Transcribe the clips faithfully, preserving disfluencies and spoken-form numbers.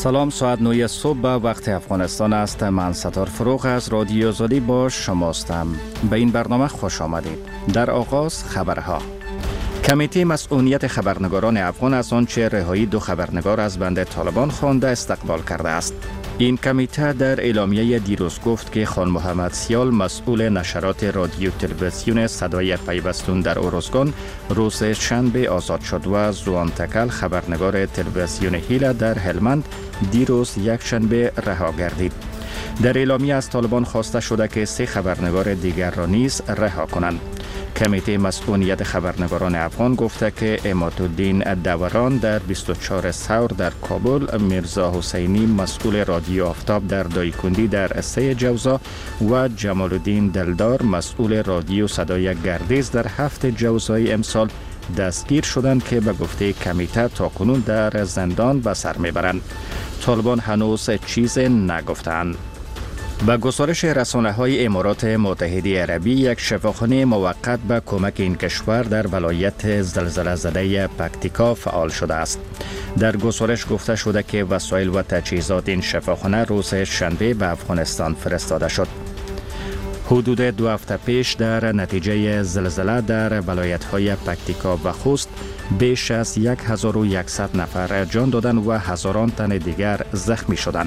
سلام، ساعت نه صبح به وقت افغانستان است. من ستار فروغ از رادیو آزادی با شماستم. به این برنامه خوش آمدید. در آغاز خبرها. کمیته مسئولیت خبرنگاران افغان از آنچه رهایی دو خبرنگار از بند طالبان خوانده استقبال کرده است. این کمیته در اعلامیه دیروز گفت که خان محمد سیال مسئول نشرات رادیو تلویزیون صدای پیوستون در ارزگان روز شنبه آزاد شد و زوان تکل خبرنگار تلویزیون هیله در هلمند دیروز یک شنبه رها گردید. در اعلامیه از طالبان خواسته شده که سه خبرنگار دیگر را نیز رها کنند. کمیته مسئولیت خبرنگاران افغان گفته که عمادالدین دوران در بیست و چهار ثور در کابل، میرزا حسینی مسئول رادیو آفتاب در دایکندی در سه جوزا و جمال الدین دلدار مسئول رادیو صدای گردیز در هفت جوزای امسال دستگیر شدند که به گفته کمیته تاکنون در زندان به سر میبرند. طالبان هنوز چیز نگفتند. با گزارش رسانه‌های امارات متحده عربی، یک شفاخانه موقت به کمک این کشور در ولایت زلزله زده پکتیکا فعال شده است. در گزارش گفته شده که وسایل و تجهیزات این شفاخانه روز شنبه به افغانستان فرستاده شد. حدود دو هفته پیش در نتیجه زلزله در ولایت‌های پکتیکا و خوست بیش از هزار و صد نفر جان دادند و هزاران تن دیگر زخمی شدند.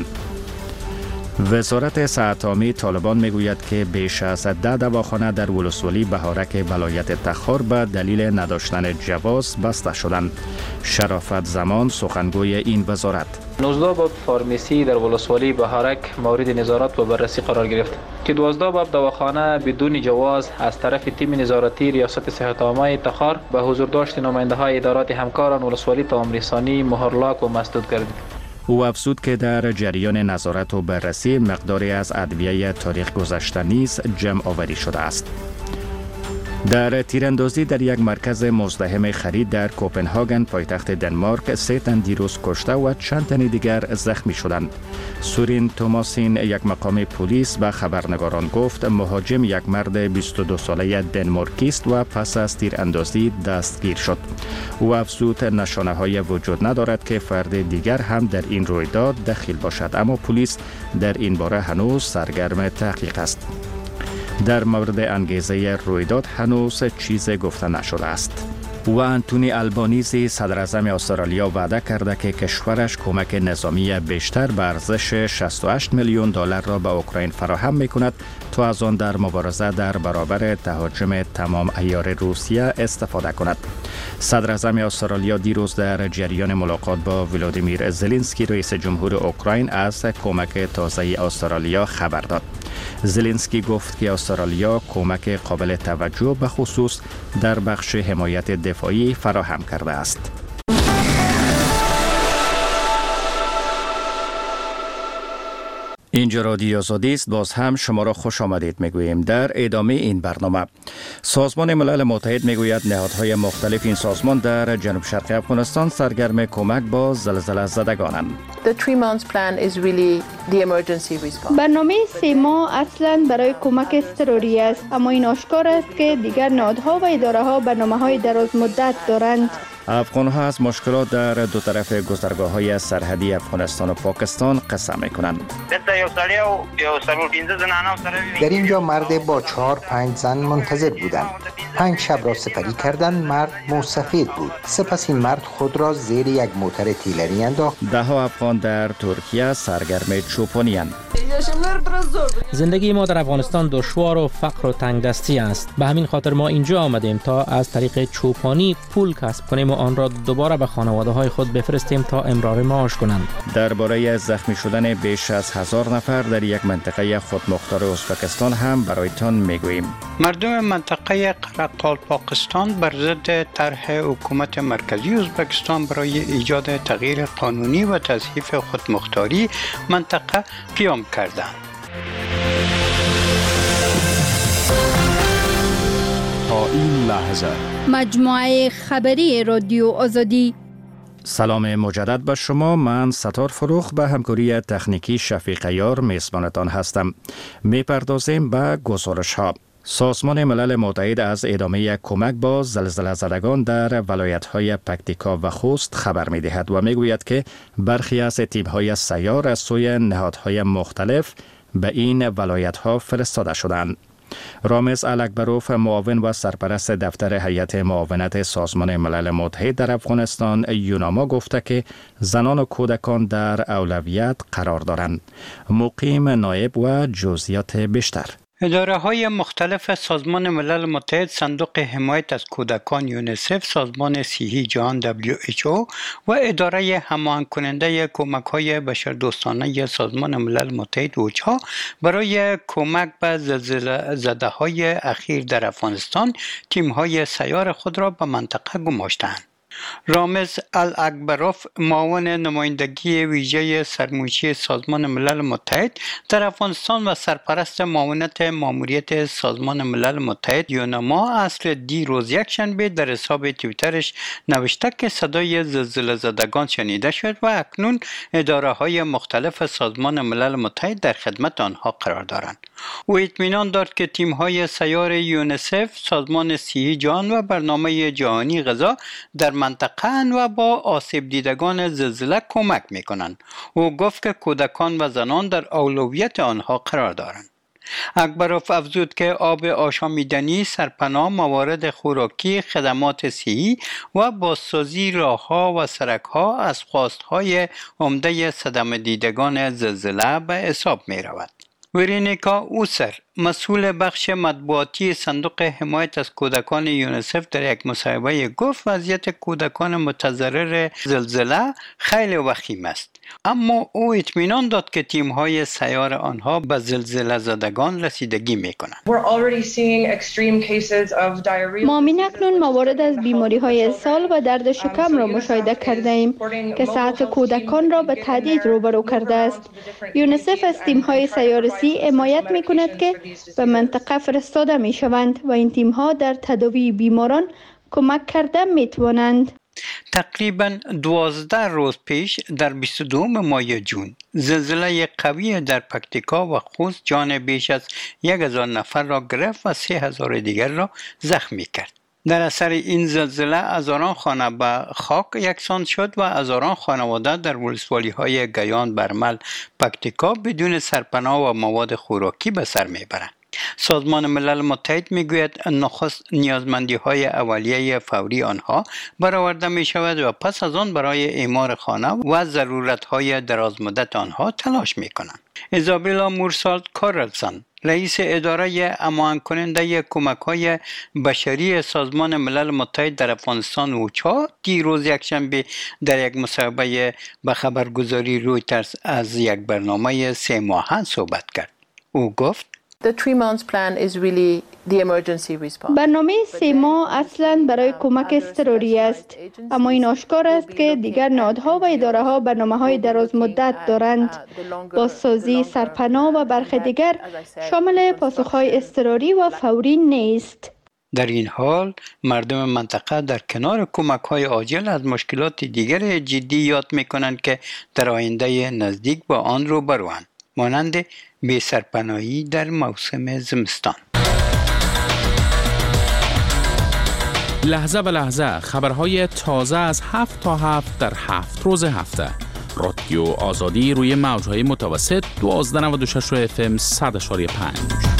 وزارت صحت عامه طالبان میگوید که بیش از ده دواخانه در ولسوالی بهارک ولایت تخار به دلیل نداشتن جواز بسته شدند. شرافت زمان سخنگوی این وزارت: نوزده باب فارمسی در ولسوالی بهارک مورد نظارت و بررسی قرار گرفت که دوازده باب دواخانه بدون جواز از طرف تیم نظارتی ریاست صحت عامه تخار به حضور داشت نماینده های ادارات همکاران ولسوالی تمام رسانی مهرلاک و مسدود گردید. او افزود که در جریان نظارت و بررسی مقداری از ادویه تاریخ گذشته نیز جمع آوری شده است. در تیراندازی در یک مرکز مزدحم خرید در کوپنهاگن پایتخت دنمارک سه تن دیروز کشته و چند تن دیگر زخمی شدند. سورین توماسین، یک مقام پلیس، به خبرنگاران گفت مهاجم یک مرد بیست و دو ساله دنمارکی است و پس از تیراندازی دستگیر شد. او افزود نشانه های وجود ندارد که فرد دیگر هم در این رویداد دخیل باشد، اما پلیس در این باره هنوز سرگرم تحقیق است. در مورد انگیزه رویداد هنوز چیز گفته نشده است. و انتونی البانیزی صدر اعظم استرالیا وعده کرده که کشورش کمک نظامی بیشتر به ارزش شصت و هشت میلیون دلار را به اوکراین فراهم میکند تا از آن در مبارزه در برابر تهاجم تمام عیار روسیه استفاده کند. صدر اعظم استرالیا دیروز در جریان ملاقات با ولادیمیر زلنسکی رئیس جمهور اوکراین از کمک تازه استرالیا خبر داد. زلنسکی گفت که استرالیا کمک قابل توجه به خصوص در بخش حمایت دفاعی فراهم کرده است. اینجا رادیو آزادی است. باز هم شما را خوش آمدید میگوییم. در ادامه این برنامه، سازمان ملل متحد میگوید نهادهای مختلف این سازمان در جنوب شرق افغانستان سرگرم کمک با زلزله زدگانند. برنامه سه ماه اصلا برای کمک اضطراری است، اما این آشکار است که دیگر نهادها و اداره ها برنامه‌های دراز مدت دارند. افغان ها از مشکلات در دو طرف گذرگاه های سرحدی افغانستان و پاکستان قصه می کنند. در اینجا مرد با چهار پنج زن منتظر بودند. پنج شب را سپری کردند. مرد موسفید بود. سپس این مرد خود را زیر یک موتر تیلری انداخت. ده ها افغان در ترکیه سرگرم چوپانی اند. زندگی ما در افغانستان دشوار و فقر و تنگ دستی است. به همین خاطر ما اینجا آمدیم تا از طریق چوپانی پول کسب کنیم و آن را دوباره به خانواده های خود بفرستیم تا امرار معاش کنند. درباره زخمی شدن بیش از هزار نفر در یک منطقه خودمختار ازبکستان هم برایتان میگوییم. مردم منطقه قرقال پاکستان بر ضد طرح حکومت مرکزی ازبکستان برای ایجاد تغییر قانونی و تضعیف خودمختاری منطقه قیام کردند. تا این لحظه مجموعه خبری رادیو آزادی. سلام مجدد به شما. من ستار فروغ به همکاری تکنیکی شفیق یار میزبانتان هستم. میپردازیم به گزارش ها. سازمان ملل متحد از ادامه کمک با زلزله زدگان در ولایت‌های پکتیکا و خوست خبر می‌دهد و می‌گوید که برخی از تیم‌های سیار از سوی نهادهای مختلف به این ولایت‌ها فرستاده شدند. رامز الاکبروف، معاون و سرپرست دفتر هیئت معاونت سازمان ملل متحد در افغانستان یوناما گفته که زنان و کودکان در اولویت قرار دارند. مقیم نایب و جزئیات بیشتر. اداره های مختلف سازمان ملل متحد، صندوق حمایت از کودکان یونیسف، سازمان صحی جهان دبلیو اچ او و اداره هماهنگ کننده کمک های بشردوستانه سازمان ملل متحد اوچا برای کمک به زلزله زده های اخیر در افغانستان تیم های سیار خود را به منطقه گماشتند. رامز الاکبروف، معاون نمایندگی ویژه سرمنشی سازمان ملل متحد در افغانستان و سرپرست معاونت ماموریت سازمان ملل متحد یوناما، اصل دیروز یکشنبه در حساب توییترش نوشته که صدای زلزله زدگان شنیده شد و اکنون اداره های مختلف سازمان ملل متحد در خدمت آنها قرار دارند. او اطمینان داد که تیم های سیار یونیسف، سازمان صحی جهان و برنامه جهانی غذا در منطقه و با آسیب دیدگان زلزله کمک میکنند. او گفت که کودکان و زنان در اولویت آنها قرار دارند. اکبروف افزود که آب آشامیدنی، سرپناه، موارد خوراکی، خدمات صحی و بازسازی راهها و سرکها از خواستهای عمده صدمه دیدگان زلزله به حساب می رود. ورینیکا اوسر، مسئول بخش مطبوعاتی صندوق حمایت از کودکان یونیسف، در یک مصاحبه گفت وضعیت کودکان متضرر زلزله خیلی وخیم است، اما او اطمینان داد که تیم‌های سیار آنها به زلزله زدگان رسیدگی می‌کنند. ما اکنون موارد از بیماری‌های اسهال و درد شکم را مشاهده کرده ایم که صحت کودکان را به تهدید روبرو کرده است. یونیسف از تیم‌های سیارسی حمایت می‌کند که به منطقه فرستاده می‌شوند و این تیم‌ها در تداوی بیماران کمک کرده می‌توانند. تقریباً دوازده روز پیش در بیست و دوم ماه جون زلزله قوی در پکتیکا و خوست جان بیش از یک هزار نفر را گرفت و سه هزار دیگر را زخمی کرد. در اثر این زلزله هزاران خانه به خاک یکسان شد و هزاران خانواده در ولسوالی‌های گیان، برمل، پکتیکا بدون سرپناه و مواد خوراکی به سر میبرند. سازمان ملل متحد میگوید نخست نیازمندی های اولیه فوری آنها برآورده می شود و پس از آن برای اعمار خانه و ضرورت های درازمدت آنها تلاش می کنند. ایزابلا مورسالت کارلسن، رئیس اداره هماهنگ کننده کمک های بشری سازمان ملل متحد در افغانستان اوچا، دیروز یکشنبه در یک مصاحبه به خبرگزاری رویترز از یک برنامه سه ماهه صحبت کرد. او گفت برنامه سه ماه اصلاً برای کمک اضطراری است، اما این آشکار است که دیگر نهادها و اداره ها برنامه های دراز مدت دارند. بازسازی، سرپناه و برخی دیگر شامل پاسخهای اضطراری و فوری نیست. در این حال مردم منطقه در کنار کمک های عاجل از مشکلات دیگر جدی یاد می کنند که در آینده نزدیک با آن روبروند، مانند بی سرپناهی در موسم زمستان. لحظه به لحظه خبرهای تازه از هفت تا هفت در هفت روز هفته. رادیو آزادی روی موجهای متوسط دوازده نود و شش اف ام صد اشاری پنج.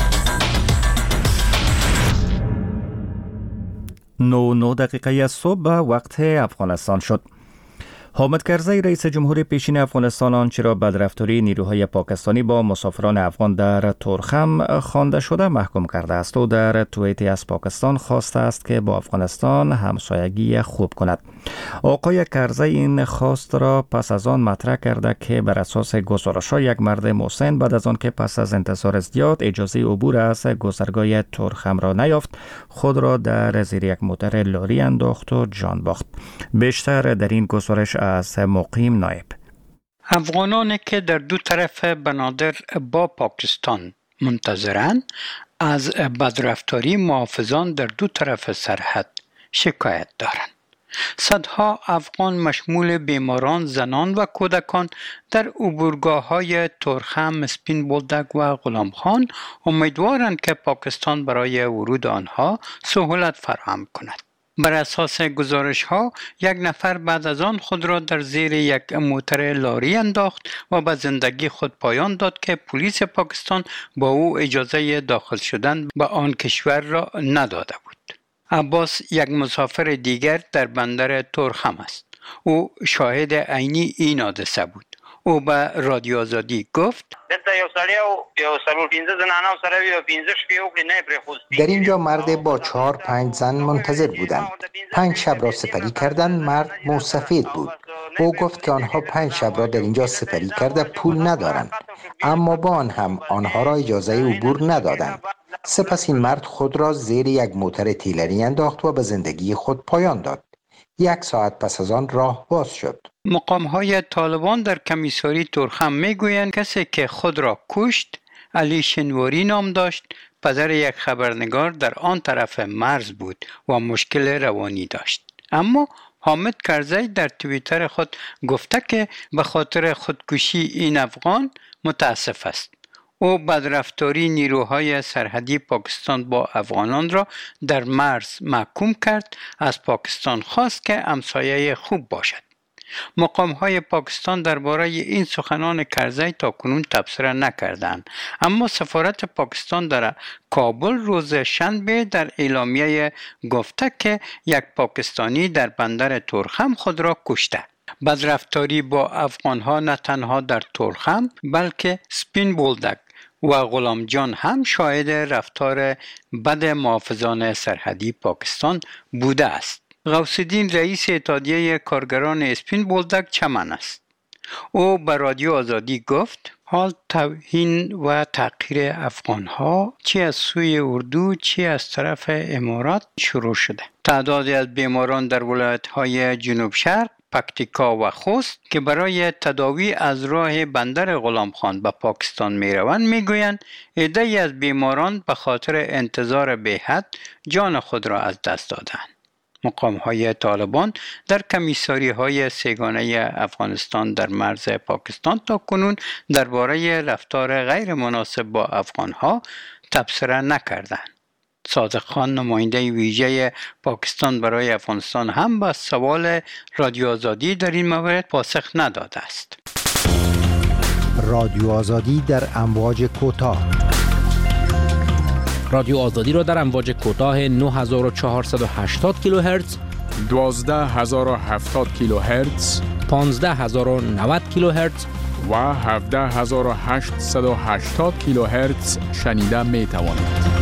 نو نو دقیقه صبح وقت افغانستان شد. حامد کرزی رئیس جمهور پیشین افغانستان آنچه را بدرفتاری نیروهای پاکستانی با مسافران افغان در تورخم خوانده شده محکوم کرده است و در توییتی از پاکستان خواسته است که با افغانستان همسایگی خوب کند. آقای کرزی این خواست را پس از آن مطرح کرده که بر اساس گزارش‌ها یک مرد محسن بعد از آن که پس از انتظار زیاد اجازه عبور از گذرگاه تورخم را نیافت، خود را در زیر یک موتر لاری انداخت و جان باخت. بیشتر در این گزارش از مقیم نایب. افغانانی که در دو طرف بنادر با پاکستان منتظرند از بدرفتاری محافظان در دو طرف سرحد شکایت دارند. صدها افغان مشمول بیماران، زنان و کودکان در عبورگاه‌های تورخم، سپین بولدک و غلام خان امیدوارند که پاکستان برای ورود آنها سهولت فراهم کند. بر اساس گزارش ها یک نفر بعد از آن خود را در زیر یک موتر لاری انداخت و به زندگی خود پایان داد که پلیس پاکستان با او اجازه داخل شدن به آن کشور را نداده بود. عباس یک مسافر دیگر در بندر تورخم است. او شاهد عینی این حادثه بود. او به رادیو آزادی گفت در اینجا مرد با چهار پنج زن منتظر بودند. پنج شب را سپری کردند. مرد موسفید بود. او گفت که آنها پنج شب را در اینجا سپری کرده پول ندارند، اما با آن هم آنها را اجازه عبور ندادند. سپس این مرد خود را زیر یک موتر تیلری انداخت و به زندگی خود پایان داد. یک ساعت پس از آن راه باز شد. مقام‌های طالبان در کمیساری تورخم میگویند کسی که خود را کشت علی شنواری نام داشت، پدر یک خبرنگار در آن طرف مرز بود و مشکل روانی داشت. اما حامد کرزی در توییتر خود گفته که به خاطر خودکشی این افغان متاسف است. او بدرفتاری نیروهای سرحدی پاکستان با افغانان را در مرز محکوم کرد. از پاکستان خواست که همسایه خوب باشد. مقام‌های پاکستان درباره این سخنان کرزی تاکنون تبصره نکردند، اما سفارت پاکستان در کابل روز شنبه در اعلامیه گفته که یک پاکستانی در بندر تورخم خود را کشته. بدرفتاری با افغان‌ها نه تنها در تورخم بلکه سپین بولدک و غلام جان هم شاهد رفتار بد محافظان سرحدی پاکستان بوده است. غوث الدین رئیس اتحادیه کارگران اسپین بولدک چمن است. او به رادیو آزادی گفت حال توهین و تحقیر افغانها چی از سوی اردو چی از طرف امارات شروع شده. تعدادی از بیماران در ولایت‌های جنوب شرق، پکتیکا و خوست که برای تداوی از راه بندر غلام خان به پاکستان می روند می گویند عده‌ای از بیماران به خاطر انتظار بی‌حد جان خود را از دست دادند. مقام‌های طالبان در کمیساری‌های سه‌گانه افغانستان در مرز پاکستان تا کنون درباره رفتار غیر مناسب با افغان‌ها تبصره نکردند. صادق خان نماینده ویژه پاکستان برای افغانستان هم به سوال رادیو آزادی در این مورد پاسخ نداده است. رادیو آزادی در امواج کوتاه. رادیو آزادی را در امواج کوتاه نه هزار و چهارصد و هشتاد کیلوهرتز، دوازده هزار و هفتاد کیلوهرتز، پانزده هزار و نود کیلوهرتز و هفده هزار و هشتصد و هشتاد کیلوهرتز شنیده می توانید.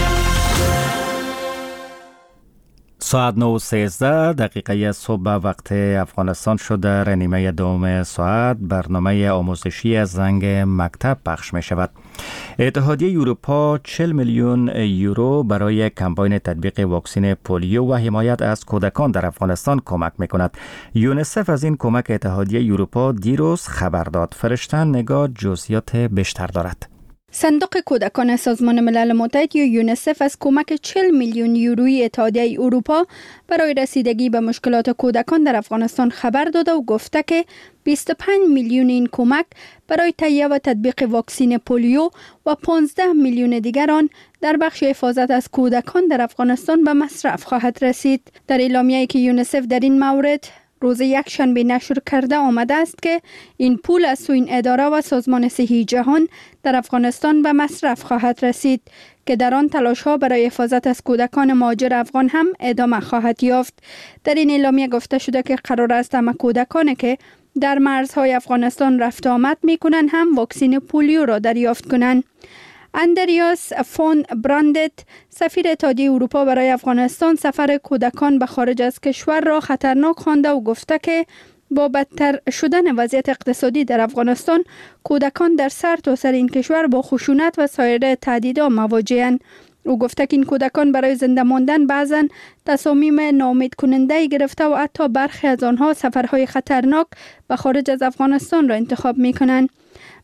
ساعت نه و سیزده دقیقه صبح وقت افغانستان شد. در نیمه دوم ساعت برنامه آموزشی از زنگ مکتب پخش می شود. اتحادیه اروپا چهل میلیون یورو برای کمپاین تطبیق واکسن پولیو و حمایت از کودکان در افغانستان کمک می کند. یونیسف از این کمک اتحادیه اروپا دیروز خبر داد. فرشته نگاه جزئیات بیشتر دارد. صندوق کودکان سازمان ملل متحد یا یونیسف از کمک چهل میلیون یورویی اتحادیه اروپا برای رسیدگی به مشکلات کودکان در افغانستان خبر داده و گفته که بیست و پنج میلیون این کمک برای تهیه و تطبیق واکسن پولیو و پانزده میلیون دیگر آن در بخش حفاظت از کودکان در افغانستان به مصرف خواهد رسید. در اعلامیه‌ای که یونیسف در این مورد روز یکشنبه نشر کرده آمده است که این پول از سوی این اداره و سازمان صحی جهان در افغانستان به مصرف خواهد رسید که در آن تلاش‌ها برای حفاظت از کودکان مهاجر افغان هم ادامه خواهد یافت. در این اعلامیه گفته شده که قرار است همه کودکانی که در مرزهای افغانستان رفت آمد می‌کنند هم واکسن پولیو را دریافت کنند. اندریاس فون براندت سفیر اتحادیه اروپا برای افغانستان سفر کودکان به خارج از کشور را خطرناک خوانده و گفته که با بدتر شدن وضعیت اقتصادی در افغانستان کودکان در سرتاسر این کشور با خشونت و سایر تهدیدها مواجه‌اند. او گفته که این کودکان برای زنده ماندن بعضاً تصامیم ناامید کننده گرفته و حتی برخی از آنها سفرهای خطرناک به خارج از افغانستان را انتخاب می کنند.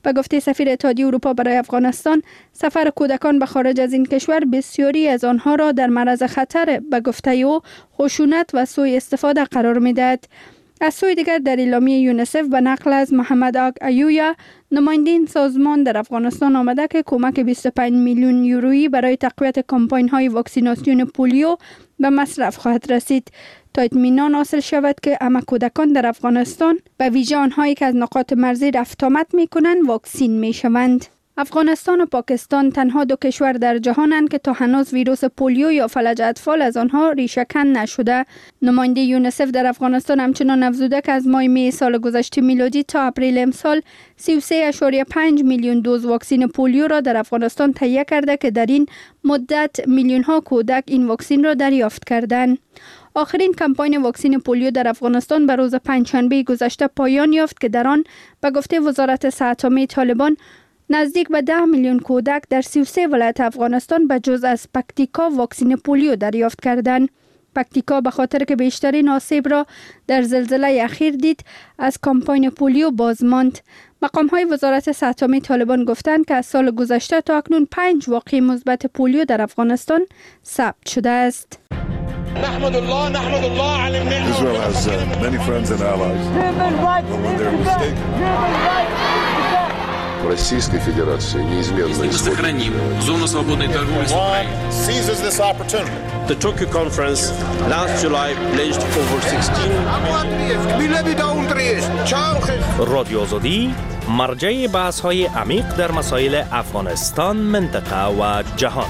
به گفته سفیر اتحادیه اروپا برای افغانستان، سفر کودکان به خارج از این کشور بسیاری از آنها را در معرض خطر به گفته او خشونت و سوء استفاده قرار می‌دهد. از سوی دیگر در اعلامیه یونیسف به نقل از محمد آگ ایویا، نماینده این سازمان در افغانستان آمده که کمک بیست و پنج میلیون یورویی برای تقویت کمپاین های واکسیناسیون پولیو به مصرف خواهد رسید تا اطمینان حاصل شود که همه کودکان در افغانستان به ویژه آنهایی که از نقاط مرزی رفت آمد می کنند واکسین می شوند. افغانستان و پاکستان تنها دو کشور در جهانند که تا هنوز ویروس پولیو یا فلج اطفال از آنها ریشه‌کن نشده. نماینده یونیسف در افغانستان همچنان افزوده که از ماه می سال گذشته میلادی تا اپریل امسال سی و سه ممیز پنج میلیون دوز واکسن پولیو را در افغانستان تهیه کرده که در این مدت میلیون ها کودک این واکسن را دریافت کردند. آخرین کمپاین واکسن پولیو در افغانستان به روز پنجشنبه گذشته پایان یافت که در آن به گفته وزارت صحت عامه طالبان نزدیک به ده میلیون کودک در سی و سه ولایت افغانستان به جز از پکتیکا واکسن پولیو دریافت کردند. پکتیکا به خاطر که بیشترین آسیب را در زلزله اخیر دید، از کمپاین پولیو باز ماند. مقام های وزارت صحت عامه طالبان گفتند که از سال گذشته تا اکنون پنج واقعه مثبت پولیو در افغانستان ثبت شده است. نحمد الله نحمد الله على النعمة. Israel has uh, many friends and allies. But when they're mistaken. Российской Федерации неизменно сохраним зону свободной торговли с Украиной. Seizes this opportunity. The Tokyo conference last July pledged over sixteen. رادیو آزادی مرجع بحث‌های عمیق در مسائل افغانستان، منطقه و جهان.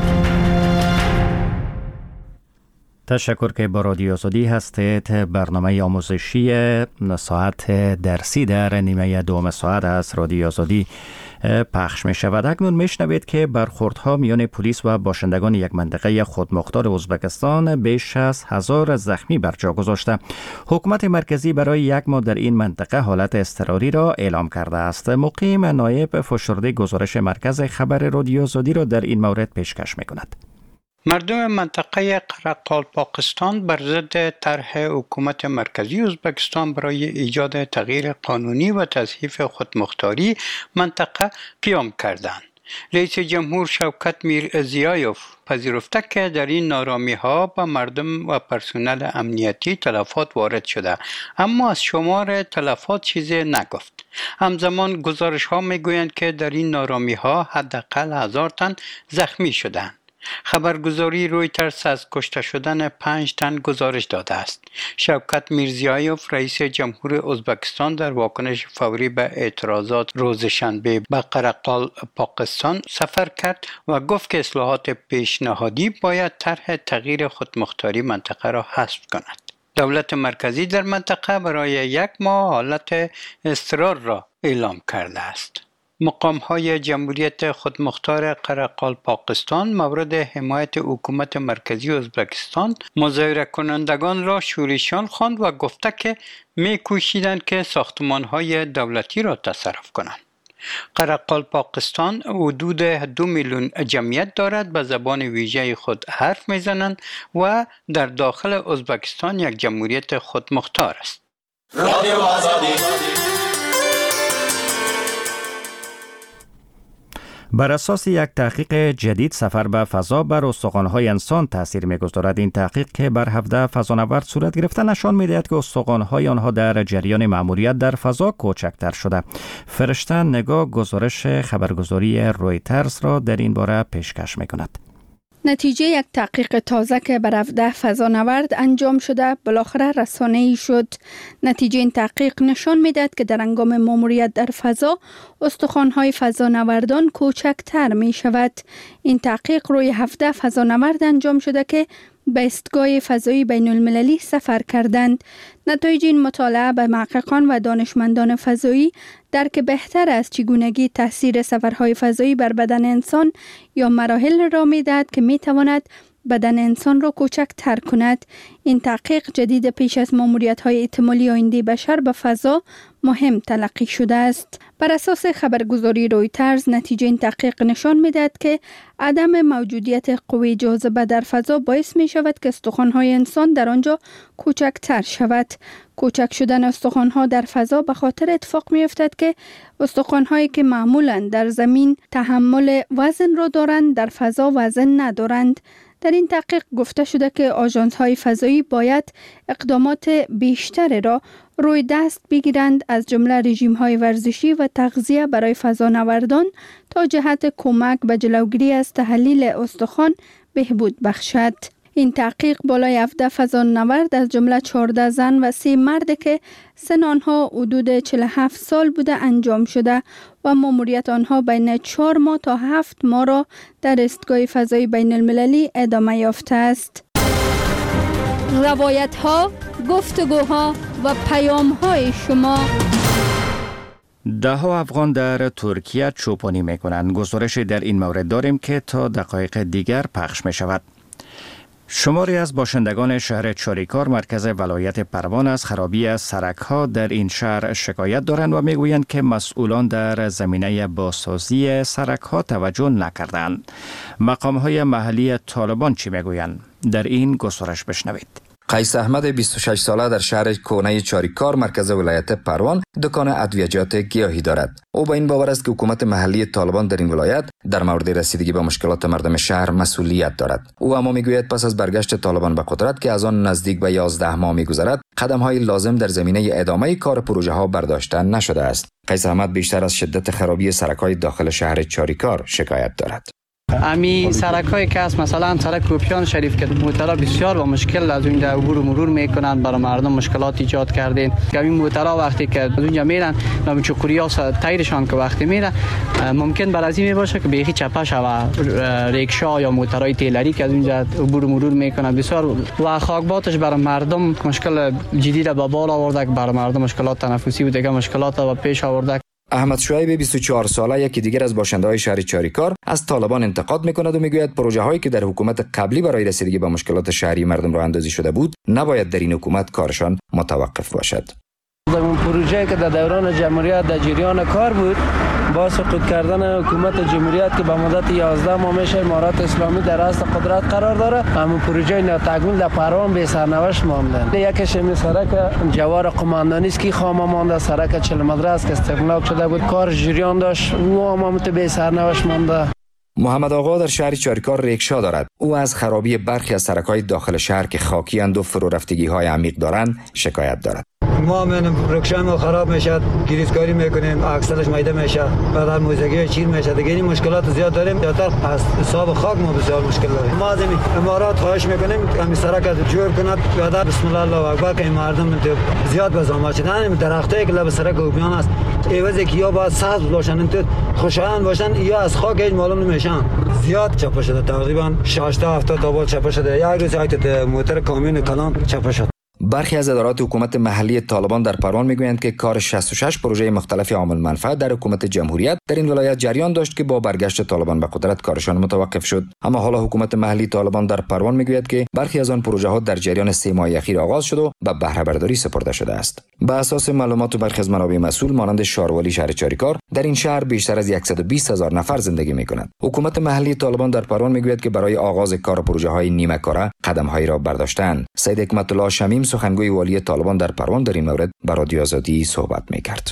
تشکر که با رادیو آزادی هستید. برنامه آموزشی ساعت درسی در نیمه دوم ساعت از رادیو آزادی پخش می شود. اکنون می شنوید که برخوردها میان پلیس و باشندگان یک منطقه خودمختار ازبکستان بیش از هزار زخمی بر جا گذاشته. حکومت مرکزی برای یک ماه در این منطقه حالت اضطراری را اعلام کرده است. مقیم نایب فشرده گزارش مرکز خبر رادیو آزادی را در این مورد پیشکش می کند. مردم منطقه قرقال پاکستان بر ضد طرح حکومت مرکزی ازبکستان برای ایجاد تغییر قانونی و تضعیف خودمختاری منطقه قیام کردند. رئیس جمهور شوکت میرزیایوف پذیرفته که در این نارامی ها به مردم و پرسنل امنیتی تلفات وارد شده، اما از شمار تلفات چیزی نگفت. همزمان گزارش ها می گویند که در این نارامی ها حداقل هزار تن زخمی شدند. خبرگزاری رویترز از کشته شدن پنج تن گزارش داده است. شوکت میرزیایوف رئیس جمهور ازبکستان در واکنش فوری به اعتراضات روز شنبه به قرقال پاکستان سفر کرد و گفت که اصلاحات پیشنهادی باید طرح تغییر خودمختاری منطقه را حذف کند. دولت مرکزی در منطقه برای یک ماه حالت اضطرار را اعلام کرده است. مقام‌های جمهوریت خودمختار قرقال پاکستان مورد حمایت حکومت مرکزی ازبکستان مظاهره کنندگان را شورشیان خواند و گفته که می‌کوشیدند که ساختمان‌های دولتی را تصرف کنند. قرقال پاکستان حدود دو میلیون جمعیت دارد، به زبان ویژه خود حرف می‌زنند و در داخل ازبکستان یک جمهوریت خودمختار است. رادیو آزادی. بر اساس یک تحقیق جدید، سفر به فضا بر استخوان‌های انسان تاثیر می‌گذارد. این تحقیق که بر هفده فضانورد صورت گرفته نشان می‌دهد که استخوان‌های آنها در جریان مأموریت در فضا کوچکتر شده. فرشته نگاه گزارش خبرگزاری رویترز را در این باره پیشکش می‌کند. نتیجه یک تحقیق تازه که بر هفده فضانورد انجام شده بالاخره رسانه‌ای شد. نتیجه این تحقیق نشان می‌دهد که در هنگام مأموریت در فضا استخوان‌های فضانوردان کوچکتر می‌شود. این تحقیق روی هفده فضانورد انجام شده که به ایستگاه فضایی بین المللی سفر کردند. نتایج این مطالعه به محققان و دانشمندان فضایی درک بهتر از چگونگی تاثیر سفرهای فضایی بر بدن انسان یا مراحل را می‌دهد که می‌تواند بدن انسان را کوچک تر کند. این تحقیق جدید پیش از ماموریت‌های احتمالی آینده بشر به فضا مهم تلقی شده است. بر اساس خبرگزاری رویترز، نتیجه این تحقیق نشان می‌دهد که عدم موجودیت قوه جاذبه در فضا باعث می شود که استخوان‌های انسان در آنجا کوچکتر شود. کوچک شدن استخوان‌ها در فضا به خاطر اتفاق می‌افتد که استخوان‌هایی که معمولاً در زمین تحمل وزن را دارند در فضا وزن ندارند. در این تحقیق گفته شده که آژانس‌های فضایی باید اقدامات بیشتری را روی دست بگیرند، از جمله رژیم‌های ورزشی و تغذیه برای فضانوردان تا جهت کمک به جلوگیری از تحلیل استخوان بهبود بخشد. این تحقیق بالای هفده فضانورد از جمله چهارده زن و سه مرد که سن آنها حدود چهل و هفت سال بوده انجام شده و ماموریت آنها بین چهار ماه تا هفت ماه را در ایستگاه فضایی بین المللی ادامه یافته است. روایت ها، گفتگوها و پیام های شما. ده ها افغان در ترکیه چوپانی می کنند. گزارشی در این مورد داریم که تا دقایق دیگر پخش می شود. شماری از باشندگان شهر چاریکار مرکز ولایت پروان از خرابی سرک‌ها در این شهر شکایت دارند و میگویند که مسئولان در زمینه بازسازی سرک‌ها توجه نکردند. مقام‌های محلی طالبان چی میگویند؟ در این گزارش بشنوید. قیس احمد بیست و شش ساله در شهر کونه چاریکار مرکز ولایت پروان دکان ادویجات گیاهی دارد. او با این باور است که حکومت محلی طالبان در این ولایت در مورد رسیدگی به مشکلات مردم شهر مسئولیت دارد. او اما میگوید پس از برگشت طالبان به قدرت که از آن نزدیک به یازده ماه میگذرد، قدم‌های لازم در زمینه ادامه کار پروژه ها برداشته نشده است. قیس احمد بیشتر از شدت خرابی سرک‌های داخل شهر چاریکار شکایت دارد. امی سرک‌های که است، مثلا سرک کوپیان شریف که موترها بسیار با مشکل از اونجا عبور و مرور میکنند، برای مردم مشکلات ایجاد کردین. این موترها وقتی که از اونجا میرن نام چوکوریا تایرشان که وقتی میره ممکن بر از این باشه که بیخی چپه شوه ریکشا یا موترهای تیلری که از اونجا عبور و مرور میکنند بسیار و خاکباتش برای مردم مشکل جدی را به بال آورده، برای مردم مشکلات تنفسی و دیگه مشکلات را پیش آورده. احمد شعیب بیست و چهار ساله یکی دیگر از باشنده‌های شهر چاریکار از طالبان انتقاد می‌کند و میگوید پروژه هایی که در حکومت قبلی برای رسیدگی به مشکلات شهری مردم راه اندازی شده بود نباید در این حکومت کارشان متوقف باشد. اون پروژه که در دوران جمهوریت در جریان کار بود با سقوط کردن حکومت جمهوریت که به مدت یازده ماه میشه امارات اسلامی در راست قدرت قرار داره، همون پروژه ناتکمیل در پروان به سرنوشت مانده. یکیش این سرک جوار قماندانی است که خام مانده، سرک چهل متر است که استغلاق شده بود، کار جریان داشت و هم به سرنوشت مانده. محمد آقا در شهر چاریکار ریکشا دارد. او از خرابی برخی از سرک‌های داخل شهر که خاکی اند و فرو رفتگی‌های عمیق دارند شکایت دارد. ما من رکشا ما خراب میشه، گریزکاری میکنیم، اکسلش میده میشه، بعد موزگی چین میشه. دیگه این مشکلات زیاد داریم. زیادتر از حساب خاک ما بسیار مشکل داریم. ما از این امارات خواهش میکنیم همین سرک از جور کند. بعد بسم الله الله اکبر که این مردم زیاد بزام شدن. درختایی که لب سرک اوبیان است ایوازی که یا با سبز باشن تو خوشایند باشن یا از خاک هیچ معلوم نمیشن. زیاد چپه شده، تقریبا شصت تا هفتاد تا بال چپه شده. یک روز ایت موتور کامیون کلام چپه شد. برخی از ادارات حکومت محلی طالبان در پروان میگویند که کار شصت و شش پروژه مختلف عامل منفعت در حکومت جمهوریت در این ولایت جریان داشت که با برگشت طالبان به قدرت کارشان متوقف شد. اما حالا حکومت محلی طالبان در پروان میگوید که برخی از آن پروژه ها در جریان سه ماه اخیر آغاز شد و به بهره برداری سپرده شده است. بر اساس معلومات برخی از منابع مسئول مانند شاروالی شهر چاریکار، در این شهر بیشتر از صد و بیست هزار نفر زندگی میکنند. حکومت محلی طالبان در پروان میگوید که برای آغاز کار پروژه های نیمه کاره قدم‌هایی را برداشتند. سید حکمت الله شمیم سخنگوی والی طالبان در پروان در این مورد با رادیو آزادی صحبت میکرد.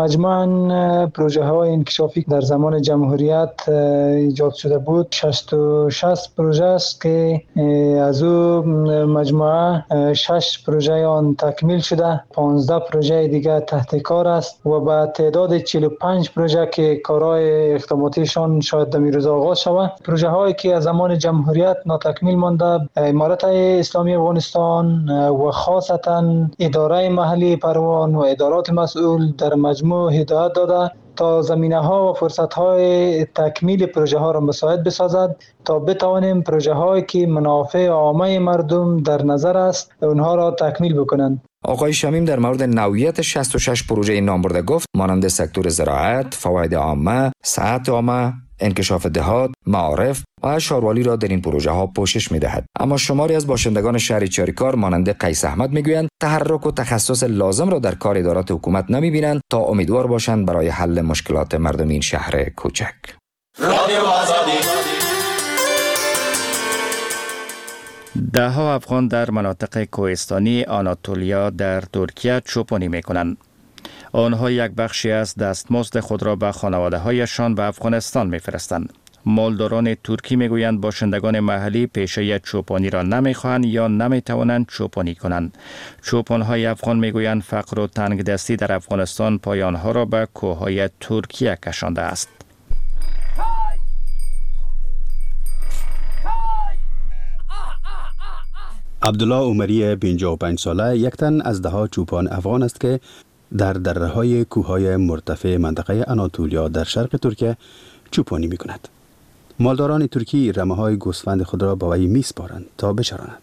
مجموعاً پروژه های انکشافی در زمان جمهوریت ایجاد شده بود شصت و شش پروژه است که از او مجموعه شش پروژه آن تکمیل شده، پانزده پروژه دیگر تحت کار است و با تعداد چهل و پنج پروژه که کارهای اقداماتیشان شاید در روز آغاز شود. پروژه هایی که از زمان جمهوریت ناتکمیل مانده، امارت اسلامی افغانستان و خاصتا اداره محلی پروان و ادارات مسئول در مجموع هدایت داده تا زمینه ها و فرصت های تکمیل پروژه ها را مساعد بسازد تا بتوانیم پروژه هایی که منافع عامه مردم در نظر است اونها را تکمیل بکنند. آقای شمیم در مورد نوعیت شصت و شش پروژه نام برده گفت مانند سکتور زراعت، فواید عامه، صحت عامه، انکشاف دهات، معارف و شاروالی را در این پروژه ها پوشش می دهد. اما شماری از باشندگان شهر چاریکار مانند قیس احمد می گویند تحرک و تخصص لازم را در کار ادارات حکومت نمی بینند تا امیدوار باشند برای حل مشکلات مردم این شهر کوچک. ده ها افغان در مناطق کوهستانی آناتولیا در ترکیه چوپانی می کنند. آنها یک بخشی از دستمزد خود را به خانواده هایشان به افغانستان می فرستند. مالداران ترکی می گویند باشندگان محلی پیشه چوپانی را نمی خواهند یا نمی توانند چوپانی کنند. چوپان های افغان می گویند فقر و تنگ دستی در افغانستان پای آنها را به کوههای ترکیه کشانده است. عبدالله عمری پنجاه و پنج ساله یک تن از ده ها چوپان افغان است که در دره‌های کوههای مرتفع منطقه آناتولیا در شرق ترکیه چوپانی می کند. مالداران ترکی رمه‌های گوسفند خود را به وی می‌سپارند تا بچراند.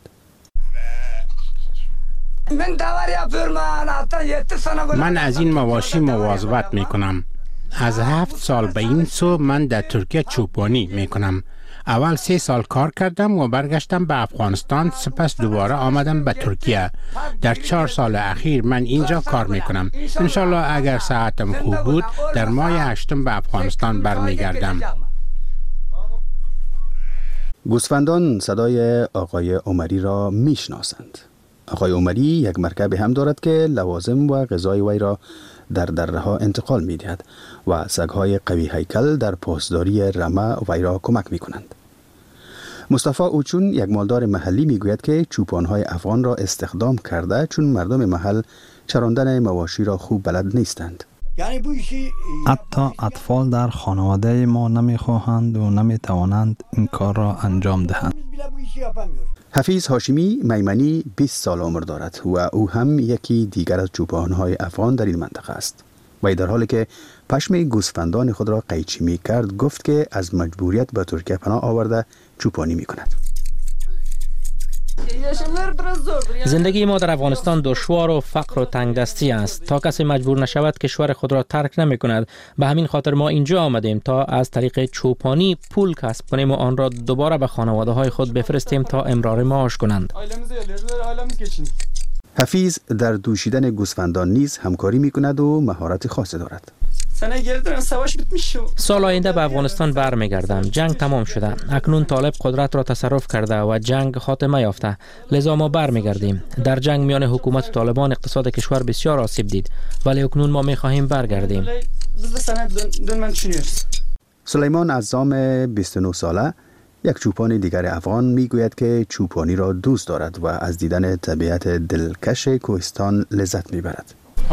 من از این مواشی مواظبت می کنم. از هفت سال به این سو من در ترکیه چوپانی می کنم. اول سه سال کار کردم و برگشتم به افغانستان، سپس دوباره آمدم به ترکیه. در چهار سال اخیر من اینجا کار می کنم. انشالله اگر ساعتم خوب بود در ماه هشتم به افغانستان برمیگردم. گوسفندان صدای آقای عمری را میشناسند. آقای عمری یک مرکب هم دارد که لوازم و غذای وی را در دره ها انتقال می دهد و سگهای قوی هیکل در پاسداری رمه وی را کمک می کنند. مصطفی اوچون یک مالدار محلی می گوید که چوپانهای افغان را استخدام کرده چون مردم محل چراندن مواشی را خوب بلد نیستند. حتی اطفال در خانواده ما نمی خواهند و نمی توانند این کار را انجام دهند. حفیظ هاشمی میمنی بیست سال عمر دارد و او هم یکی دیگر از چوپانهای افغان در این منطقه است. و در حالی که پشم گوسفندان خود را قیچی می کرد گفت که از مجبوریت به ترکیه پناه آورده چوپانی می کند. زندگی ما در افغانستان دشوار و فقر و تنگدستی است. تا کسی مجبور نشود کشور خود را ترک نمی کند. به همین خاطر ما اینجا آمدیم تا از طریق چوپانی پول کسب کنیم و آن را دوباره به خانواده های خود بفرستیم تا امرار معاش کنند. حفیظ در دوشیدن گوسفندان نیز همکاری می کند و مهارت خاصی دارد. سال آینده به افغانستان برمیگردم. جنگ تمام شده. اکنون طالب قدرت را تصرف کرده و جنگ خاتمه یافته. لذا ما برمیگردیم. در جنگ میان حکومت و طالبان اقتصاد کشور بسیار آسیب دید، ولی اکنون ما میخواهیم برگردیم. سلیمان عزام بیست و نه ساله یک چوپان دیگر افغان میگوید که چوپانی را دوست دارد و از دیدن طبیعت دلکش کوهستان لذت میبرد.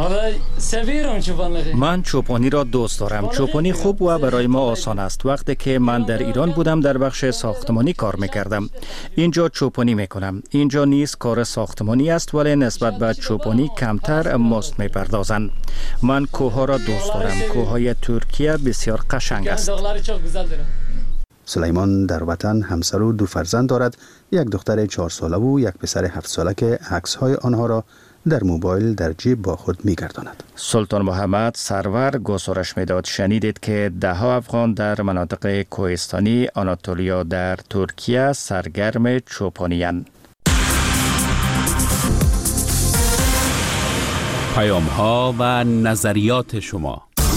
من چوپانی را دوست دارم. چوپانی خوب و برای ما آسان است. وقتی که من در ایران بودم در بخش ساختمانی کار میکردم. اینجا چوپانی میکنم. اینجا نیز کار ساختمانی است ولی نسبت به چوپانی کمتر مزد میپردازند. من کوه را دوست دارم. کوههای ترکیه بسیار قشنگ است. سلیمان در وطن همسر و دو فرزند دارد، یک دختر چهار ساله و یک پسر هفت ساله که عکس‌های آنها را در موبایل در جیب با خود می‌گرداند. سلطان محمد سرور گزارش میداد. شنیدید که ده ها افغان در مناطق کوهستانی آناتولیا در ترکیه سرگرم چوپانی‌اند. پیام‌ها و نظریات شما.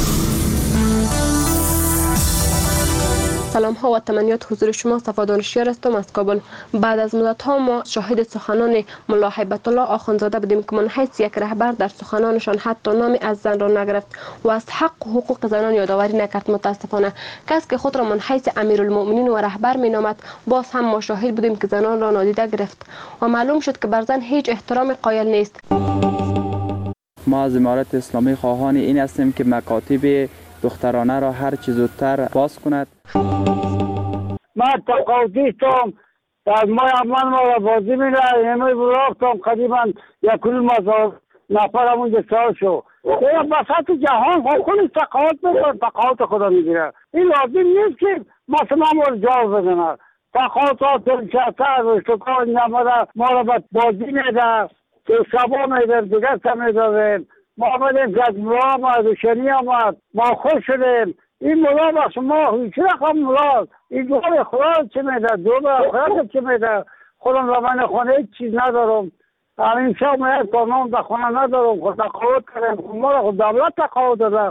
سلام ها و تمنیات حضور شما. صفا دانشیار هستم از کابل. بعد از مدت ها ما شاهد سخنان ملا هیبت الله آخوندزاده بودیم که من حیث یک رهبر در سخنانشان حتی نامی از زن را نگرفت و از حق و حقوق زنان یادآوری نکرد. متاسفانه کسی که خود را من حیث امیرالمؤمنین و رهبر می نامد باز هم ما شاهد بودیم که زنان را نادیده گرفت و معلوم شد که بر زن هیچ احترام قائل نیست. ما از امارت اسلامی خواهان این هستیم که مکاتب دخترانه را هر چه زودتر باز کند. من تقاضیستم از ما امان ما را بازی می رای همه براختم قریبا یک کل مزار نفر همونجا سال شو یا بسط جهان خونی تقاض بگرد تقاض خدا می گیره. این لازم نیست که مثلا ما را جاو بزنه. تقاضات دلچهتر و اشتکار نمده ما را بازی میده که شبا میده دیگر سمیده. ما آمدیم که از مرا آمد و شنی آمد ما خوش شدیم این ملا با شما هیچ رقم ملا این دو به خدا چه میده دو به خدا چه میده خودم را من خونه هیچ چیز ندارم همین شب میاد کارنام در خونه ندارم خود تقاوت کردم ما را خود دولت تقاوت داده.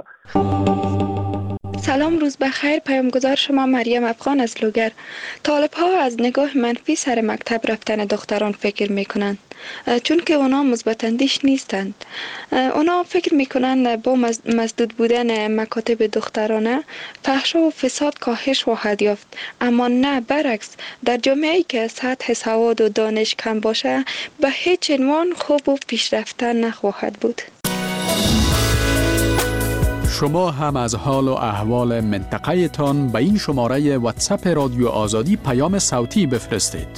سلام، روز بخیر. پیامگذار شما مریم افغان از لوگر. طالب ها از نگاه منفی سر مکتب رفتن دختران فکر میکنند، چون که اونا مثبت اندیش نیستند. اونا فکر میکنند با مسدود بودن مکاتب دخترانه فحش و فساد کاهش خواهد یافت، اما نه، برعکس. در جامعه‌ای که سطح سواد و دانش کم باشه به هیچ عنوان خوب و پیشرفته نخواهد بود. شما هم از حال و احوال منطقه تان به این شماره واتساپ رادیو آزادی پیام صوتی بفرستید.